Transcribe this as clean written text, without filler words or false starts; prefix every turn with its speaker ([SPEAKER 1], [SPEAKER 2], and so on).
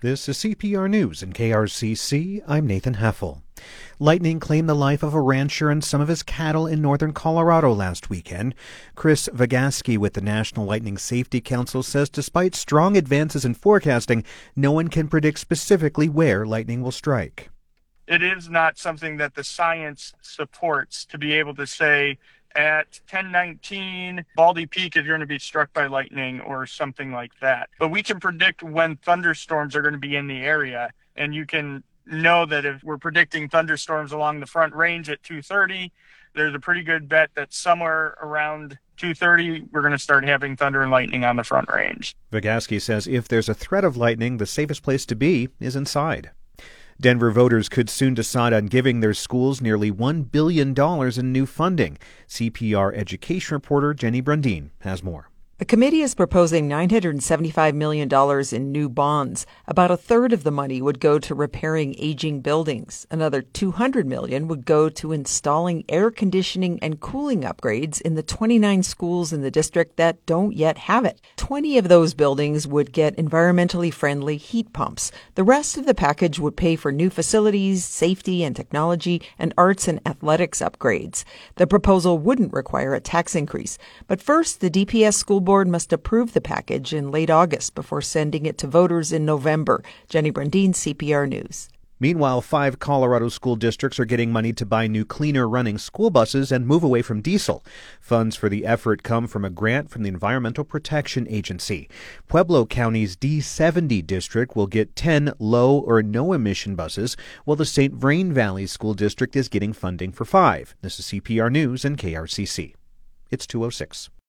[SPEAKER 1] This is CPR News in KRCC. I'm Nathan Heffel. Lightning claimed the life of a rancher and some of his cattle in northern Colorado last weekend. Chris Vygotsky with the National Lightning Safety Council says despite strong advances in forecasting, no one can predict specifically where lightning will strike.
[SPEAKER 2] It is not something that the science supports to be able to say at 10:19, Baldy Peak is going to be struck by lightning or something like that. But we can predict when thunderstorms are going to be in the area, and you can know that if we're predicting thunderstorms along the Front Range at 2:30, there's a pretty good bet that somewhere around 2:30, we're going to start having thunder and lightning on the Front Range.
[SPEAKER 1] Vygotsky says if there's a threat of lightning, the safest place to be is inside. Denver voters could soon decide on giving their schools nearly $1 billion in new funding. CPR education reporter Jenny Brundin has more.
[SPEAKER 3] The committee is proposing $975 million in new bonds. About a third of the money would go to repairing aging buildings. Another $200 million would go to installing air conditioning and cooling upgrades in the 29 schools in the district that don't yet have it. 20 of those buildings would get environmentally friendly heat pumps. The rest of the package would pay for new facilities, safety and technology, and arts and athletics upgrades. The proposal wouldn't require a tax increase. But first, the DPS school board must approve the package in late August before sending it to voters in November. Jenny Brundin, CPR News.
[SPEAKER 1] Meanwhile, 5 Colorado school districts are getting money to buy new cleaner-running school buses and move away from diesel. Funds for the effort come from a grant from the Environmental Protection Agency. Pueblo County's D70 district will get 10 low or no-emission buses, while the St. Vrain Valley School District is getting funding for 5. This is CPR News and KRCC. It's 2:06.